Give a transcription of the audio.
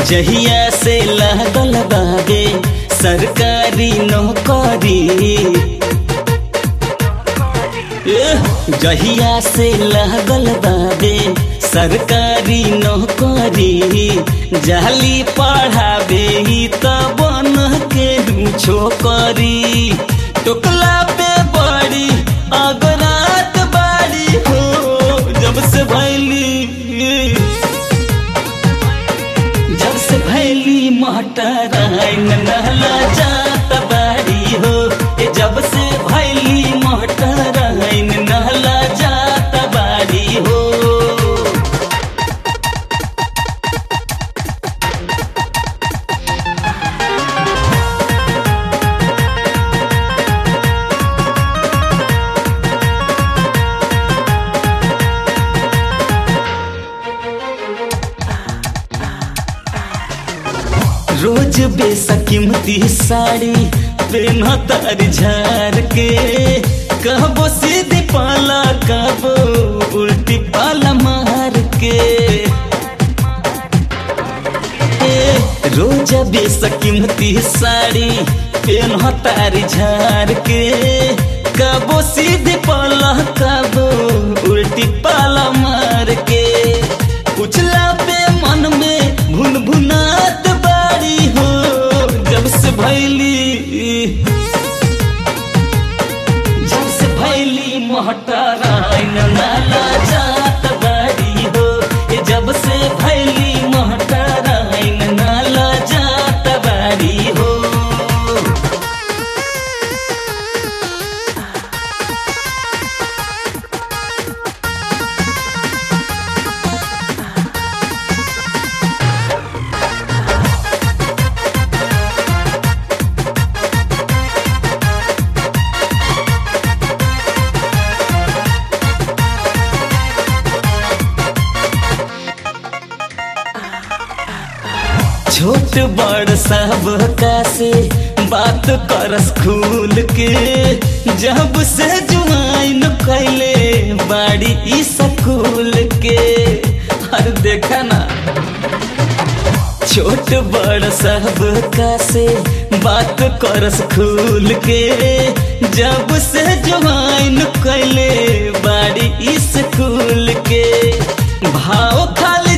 जहिया से लागल बाबे सरकारी नौकरी, जहिया से लागल बाबे सरकारी नौकरी, जाली पढ़ाबे त बन के छोकरी, टोकला पे बड़ी अगरात बाड़ी हो, जब से भैली मोटराइन नहला जात बाड़ी हो, जब से भैली मोटराइन नहला जात बाड़ी हो। रोज बेसकीमती साड़ी पहना तार झार के, कबो सीधी पाला कबो उल्टी पाला मार के, रोज बेसकीमती साड़ी पहना तार झार के, कबो सीधी पाला कबो उल्टी पाला मार के, उछला पे मन में भुन भुनात हो, जब से भैली मोटराइन नाला जात बाड़ी हो, जब से भैली मोटराइन नाला जात बाड़ी हो। छोट बड़ सब का से बात करस खुल के, जब से जुआइन कैले बाड़ी ई स्कूल के, हर देखा ना छोट बड़ सब का से बात करस खुल के, जब से जुआइन कैले बाड़ी ई स्कूल के, भाव खाली